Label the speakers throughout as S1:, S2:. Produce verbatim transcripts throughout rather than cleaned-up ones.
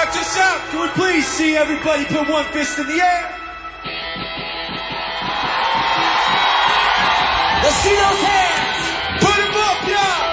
S1: check this out. Can we please see everybody put one fist in the air? Let's see those hands. Put them up, y'all.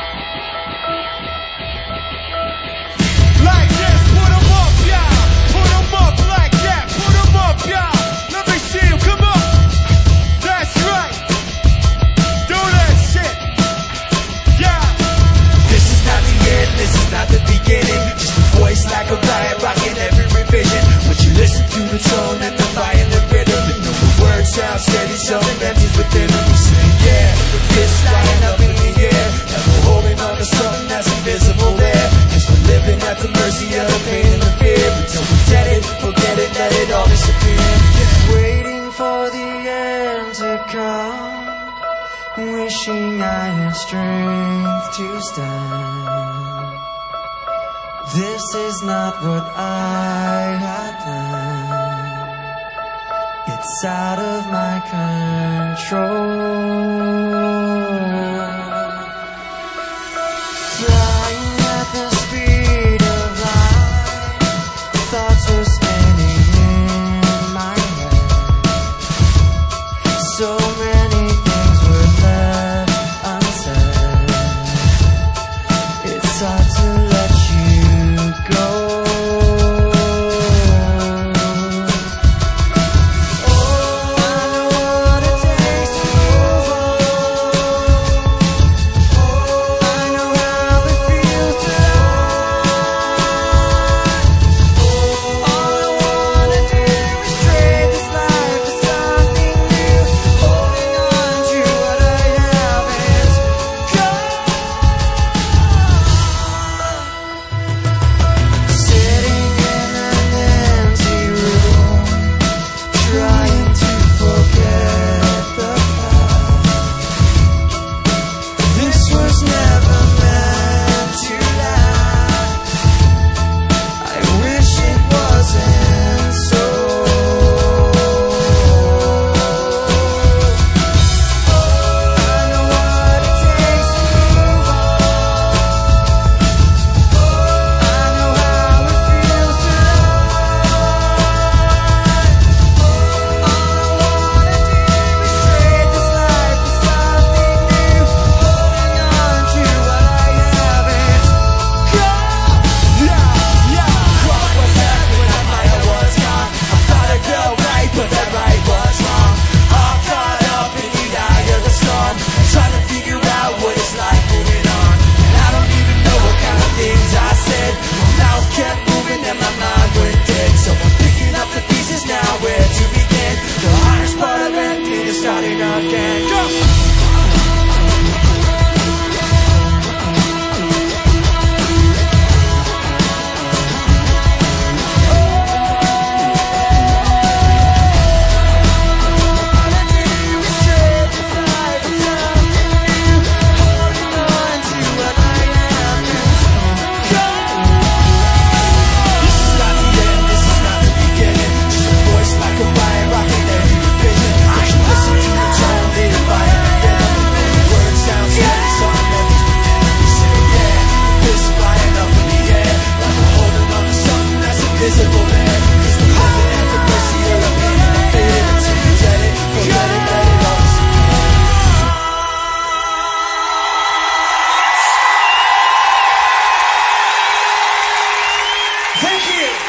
S1: Like this, put them up, y'all. Put them up like that. Put them up, y'all. Let me see them, come on. That's right. Do that shit. Yeah.
S2: This is not the end, this is not the beginning. Just a voice like a riot, rocking every revision. When you listen to the tone and the violent rhythm, and the words sound steady, showing empties within them. We sing, yeah, with this flying up in the air, and we're holding on to something that's invisible there. Cause we're living at the mercy of the pain and the fear. Until we get it, forget it, let it all disappear. Just waiting for the end to come, wishing I had strength to stand. This is not what I had planned. It's out of my control. Flying at the speed of light, thoughts were spinning in my head. So many things were left unsaid. It's hard to let you go.
S1: Thank you.